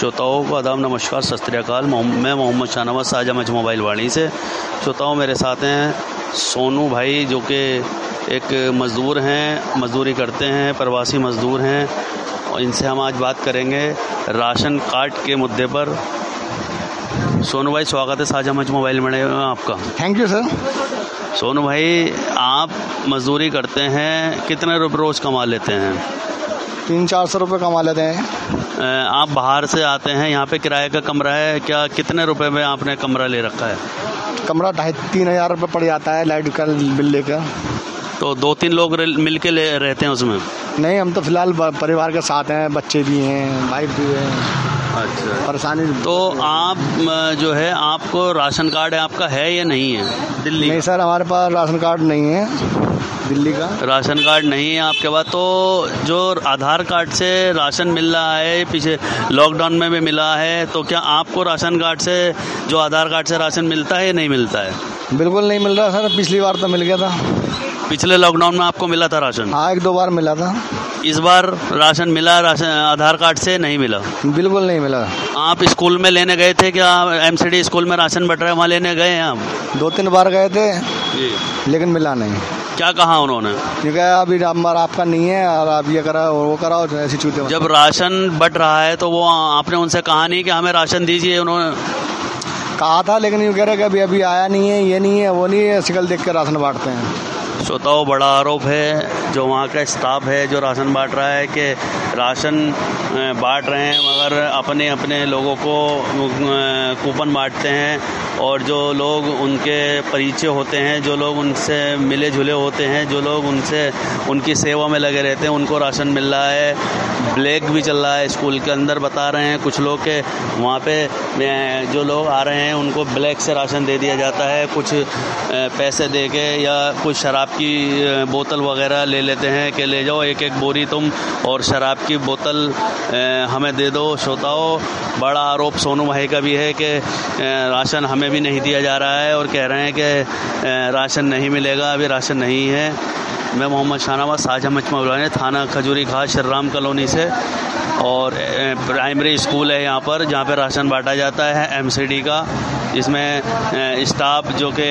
श्रोताओं को आदाब, नमस्कार, सत श्री अकाल। मैं मोहम्मद शाहनवाज साजा मच मोबाइल वाणी से। श्रोताओं, मेरे साथ हैं सोनू भाई, जो कि एक मज़दूर हैं, मज़दूरी करते हैं, प्रवासी मज़दूर हैं, और इनसे हम आज बात करेंगे राशन कार्ड के मुद्दे पर। सोनू भाई, स्वागत है साजा मच मोबाइल में आपका। Thank you sir. सोनू भाई, आप मज़दूरी करते हैं, कितने रुपये रोज़ कमा लेते हैं? 300-400 रुपये कमा लेते हैं। आप बाहर से आते हैं, यहाँ पे किराए का कमरा है क्या? कितने रुपए में आपने कमरा ले रखा है? कमरा 2,500-3 हज़ार रुपये पड़ जाता है लाइट का बिल लेकर। तो 2-3 लोग मिल के रहते हैं उसमें? नहीं, हम तो फिलहाल परिवार के साथ हैं, बच्चे भी हैं, वाइफ भी है। अच्छा, परेशानी। तो आप जो है, आपको राशन कार्ड आपका है या नहीं है दिल्ली? नहीं सर, हमारे पास राशन कार्ड नहीं है दिल्ली का। राशन कार्ड नहीं है आपके पास? तो जो आधार कार्ड से राशन मिल रहा है, पीछे लॉकडाउन में भी मिला है, तो क्या आपको राशन कार्ड से, जो आधार कार्ड से राशन मिलता है या नहीं मिलता है? बिल्कुल नहीं मिल रहा सर। पिछली बार तो मिल गया था। पिछले लॉकडाउन में आपको मिला था राशन? हाँ, 1-2 बार मिला था। इस बार राशन मिला, राशन आधार कार्ड से नहीं मिला? बिल्कुल नहीं मिला। आप स्कूल में लेने गए थे क्या? MCD स्कूल में राशन बट रहा है, वहाँ लेने गए हैं आप? 2-3 बार गए थे जी, लेकिन मिला नहीं। क्या कहा उन्होंने? ये कहा अभी नंबर आपका नहीं है और आप ये कराओ वो कराओ, ऐसी चूते। जब राशन बट रहा है तो वो आपने उनसे कहा नहीं कि हमें राशन दीजिए? उन्होंने कहा था, लेकिन ये कह रहे कि अभी आया नहीं है, ये नहीं है, वो नहीं है, शिकल देख के राशन बांटते हैं। श्रोताओं, बड़ा आरोप है जो वहाँ का स्टाफ है जो राशन बांट रहा है कि राशन बांट रहे हैं मगर अपने अपने लोगों को कूपन बांटते हैं, और जो लोग उनके परिचय होते हैं, जो लोग उनसे मिले जुले होते हैं, जो लोग उनकी सेवा में लगे रहते हैं, उनको राशन मिल रहा है। ब्लैक भी चल रहा है स्कूल के अंदर। बता रहे हैं कुछ लोग के वहाँ पे जो लोग आ रहे हैं उनको ब्लैक से राशन दे दिया जाता है, कुछ पैसे दे के, या कुछ शराब की बोतल वगैरह ले लेते हैं कि ले जाओ एक बोरी तुम, और शराब की बोतल हमें दे दो। श्रोताओं, बड़ा आरोप सोनू भाई का भी है कि राशन हमें भी नहीं दिया जा रहा है, और कह रहे हैं कि राशन नहीं मिलेगा, अभी राशन नहीं है। मैं मोहम्मद शाहनवाज साजा मच मोबाइल, थाना खजूरी घाट, श्रीराम कॉलोनी से, और प्राइमरी स्कूल है यहाँ पर जहाँ पे राशन बांटा जाता है MCD का, जिसमें स्टाफ जो कि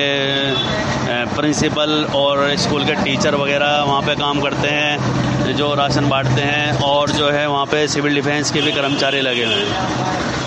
प्रिंसिपल और स्कूल के टीचर वगैरह वहाँ पे काम करते हैं, जो राशन बांटते हैं, और जो है वहाँ पे सिविल डिफेंस के भी कर्मचारी लगे हुए हैं।